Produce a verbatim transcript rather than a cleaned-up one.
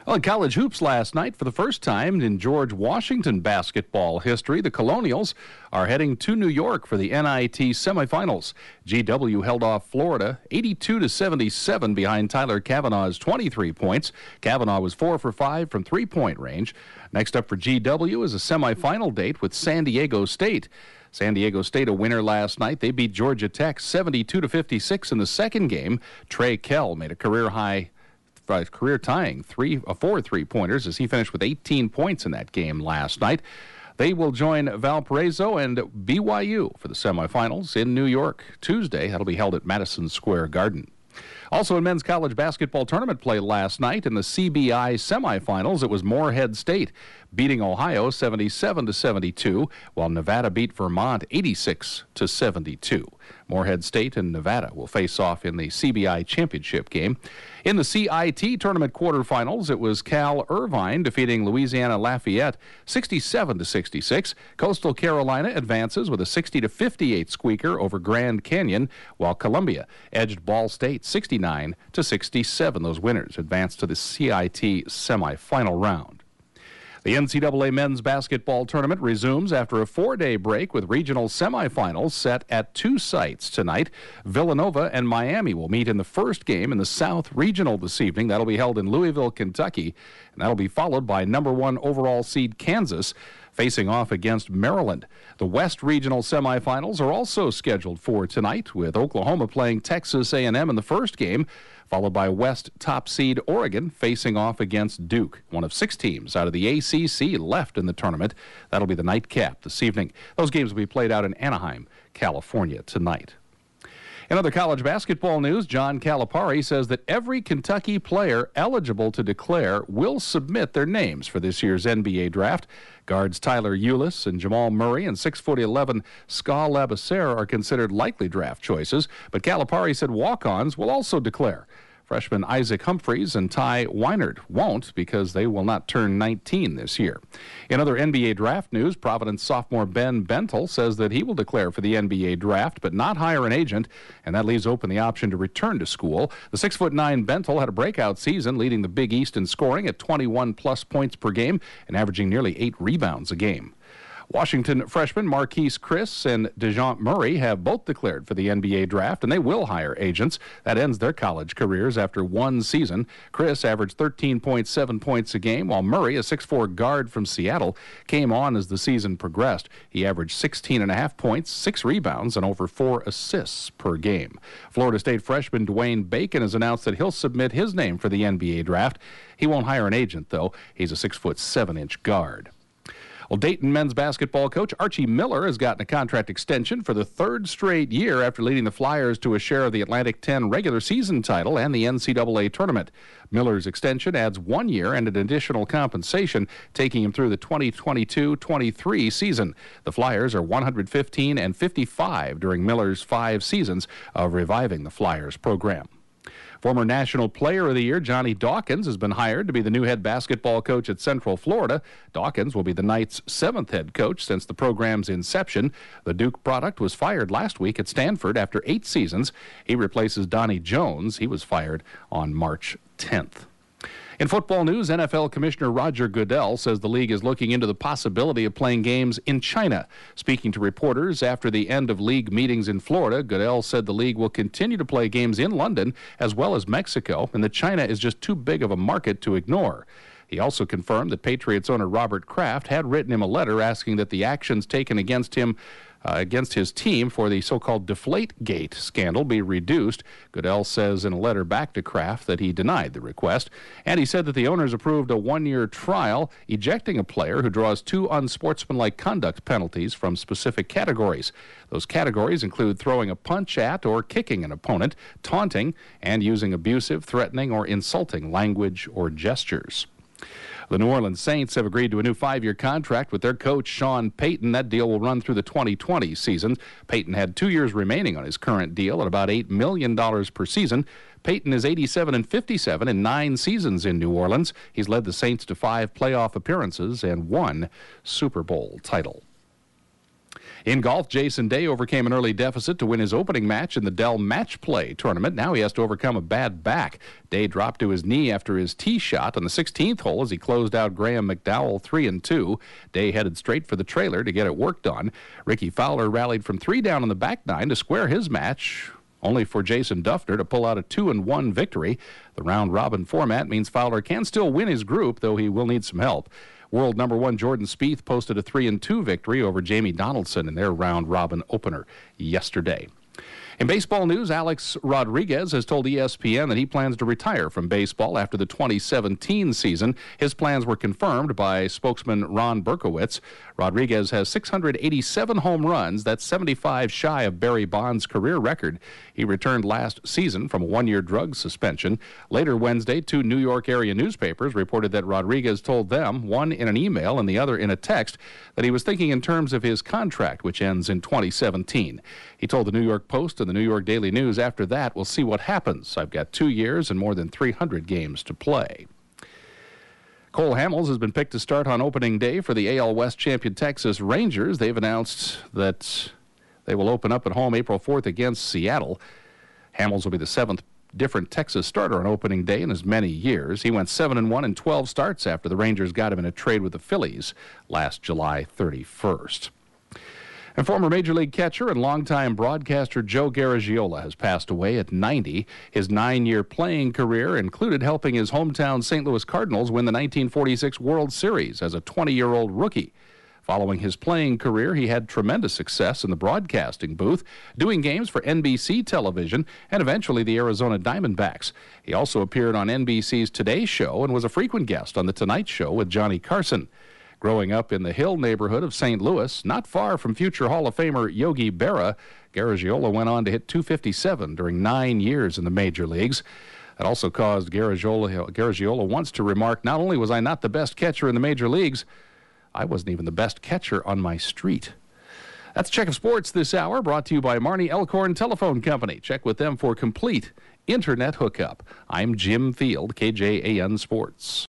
Well, in college hoops last night, for the first time in George Washington basketball history, the Colonials are heading to New York for the N I T semifinals. G W held off Florida eighty-two to seventy-seven behind Tyler Kavanaugh's twenty-three points. Kavanaugh was four for five from three-point range. Next up for G W is a semifinal date with San Diego State. San Diego State a winner last night. They beat Georgia Tech seventy-two to fifty-six in the second game. Trey Kell made a career-high Uh, career-tying three, uh, four three-pointers as he finished with eighteen points in that game last night. They will join Valparaiso and B Y U for the semifinals in New York Tuesday. That'll be held at Madison Square Garden. Also in men's college basketball tournament play last night in the C B I semifinals, it was Morehead State beating Ohio seventy-seven to seventy-two, while Nevada beat Vermont eighty-six to seventy-two. Morehead State and Nevada will face off in the C B I championship game. In the C I T tournament quarterfinals, it was Cal Irvine defeating Louisiana Lafayette sixty-seven to sixty-six. Coastal Carolina advances with a sixty to fifty-eight squeaker over Grand Canyon, while Columbia edged Ball State sixty-nine to sixty-seven. Those winners advance to the C I T semifinal round. The N C double A men's basketball tournament resumes after a four-day break with regional semifinals set at two sites tonight. Villanova and Miami will meet in the first game in the South Regional this evening. That'll be held in Louisville, Kentucky, and that'll be followed by number one overall seed Kansas facing off against Maryland. The West Regional semifinals are also scheduled for tonight, with Oklahoma playing Texas A and M in the first game, followed by West top seed Oregon facing off against Duke. One of six teams out of the A C C left in the tournament. That'll be the nightcap this evening. Those games will be played out in Anaheim, California tonight. In other college basketball news, John Calipari says that every Kentucky player eligible to declare will submit their names for this year's N B A draft. Guards Tyler Ulis and Jamal Murray and six foot eleven Ska Labissiere are considered likely draft choices, but Calipari said walk-ons will also declare. Freshman Isaac Humphries and Ty Weinert won't because they will not turn nineteen this year. In other N B A draft news, Providence sophomore Ben Bentel says that he will declare for the N B A draft but not hire an agent, and that leaves open the option to return to school. The six foot nine Bentel had a breakout season, leading the Big East in scoring at twenty-one plus points per game and averaging nearly eight rebounds a game. Washington freshmen Marquise Chris and DeJounte Murray have both declared for the N B A draft, and they will hire agents. That ends their college careers after one season. Chris averaged thirteen point seven points a game, while Murray, a six foot four guard from Seattle, came on as the season progressed. He averaged sixteen and a half points, six rebounds, and over four assists per game. Florida State freshman Dwayne Bacon has announced that he'll submit his name for the N B A draft. He won't hire an agent, though. He's a six foot seven inch guard. Well, Dayton men's basketball coach Archie Miller has gotten a contract extension for the third straight year after leading the Flyers to a share of the Atlantic ten regular season title and the N C double A tournament. Miller's extension adds one year and an additional compensation, taking him through the twenty twenty-two twenty-three season. The Flyers are one hundred fifteen and fifty-five during Miller's five seasons of reviving the Flyers program. Former National Player of the Year Johnny Dawkins has been hired to be the new head basketball coach at Central Florida. Dawkins will be the Knights' seventh head coach since the program's inception. The Duke product was fired last week at Stanford after eight seasons. He replaces Donnie Jones. He was fired on March tenth. In football news, N F L Commissioner Roger Goodell says the league is looking into the possibility of playing games in China. Speaking to reporters after the end of league meetings in Florida, Goodell said the league will continue to play games in London as well as Mexico, and that China is just too big of a market to ignore. He also confirmed that Patriots owner Robert Kraft had written him a letter asking that the actions taken against him Uh, against his team for the so-called Deflategate scandal be reduced. Goodell says in a letter back to Kraft that he denied the request, and he said that the owners approved a one-year trial ejecting a player who draws two unsportsmanlike conduct penalties from specific categories. Those categories include throwing a punch at or kicking an opponent, taunting, and using abusive, threatening, or insulting language or gestures. The New Orleans Saints have agreed to a new five-year contract with their coach, Sean Payton. That deal will run through the twenty twenty season. Payton had two years remaining on his current deal at about eight million dollars per season. Payton is eighty-seven and fifty-seven in nine seasons in New Orleans. He's led the Saints to five playoff appearances and one Super Bowl title. In golf, Jason Day overcame an early deficit to win his opening match in the Dell Match Play tournament. Now he has to overcome a bad back. Day dropped to his knee after his tee shot on the sixteenth hole as he closed out Graham McDowell three and two. Day headed straight for the trailer to get it worked on. Ricky Fowler rallied from three down on the back nine to square his match, only for Jason Duffner to pull out a two and one victory. The round-robin format means Fowler can still win his group, though he will need some help. World number one Jordan Spieth posted a three and two victory over Jamie Donaldson in their round-robin opener yesterday. In baseball news, Alex Rodriguez has told E S P N that he plans to retire from baseball after the twenty seventeen season. His plans were confirmed by spokesman Ron Berkowitz. Rodriguez has six hundred eighty-seven home runs. That's seventy-five shy of Barry Bonds' career record. He returned last season from a one-year drug suspension. Later Wednesday, two New York area newspapers reported that Rodriguez told them, one in an email and the other in a text, that he was thinking in terms of his contract, which ends in twenty seventeen. He told the New York Post and the New York Daily News, after that, we'll see what happens. I've got two years and more than three hundred games to play. Cole Hamels has been picked to start on opening day for the A L West champion Texas Rangers. They've announced that they will open up at home April fourth against Seattle. Hamels will be the seventh different Texas starter on opening day in as many years. He went seven and one in twelve starts after the Rangers got him in a trade with the Phillies last July thirty-first. And former Major League catcher and longtime broadcaster Joe Garagiola has passed away at ninety. His nine-year playing career included helping his hometown Saint Louis Cardinals win the nineteen forty-six World Series as a twenty-year-old rookie. Following his playing career, he had tremendous success in the broadcasting booth, doing games for N B C television and eventually the Arizona Diamondbacks. He also appeared on N B C's Today Show and was a frequent guest on The Tonight Show with Johnny Carson. Growing up in the Hill neighborhood of Saint Louis, not far from future Hall of Famer Yogi Berra, Garagiola went on to hit two fifty-seven during nine years in the major leagues. That also caused Garagiola, Garagiola once to remark, "Not only was I not the best catcher in the major leagues, I wasn't even the best catcher on my street." That's Check of Sports this hour, brought to you by Marnie Elkhorn Telephone Company. Check with them for complete internet hookup. I'm Jim Field, K J A N Sports.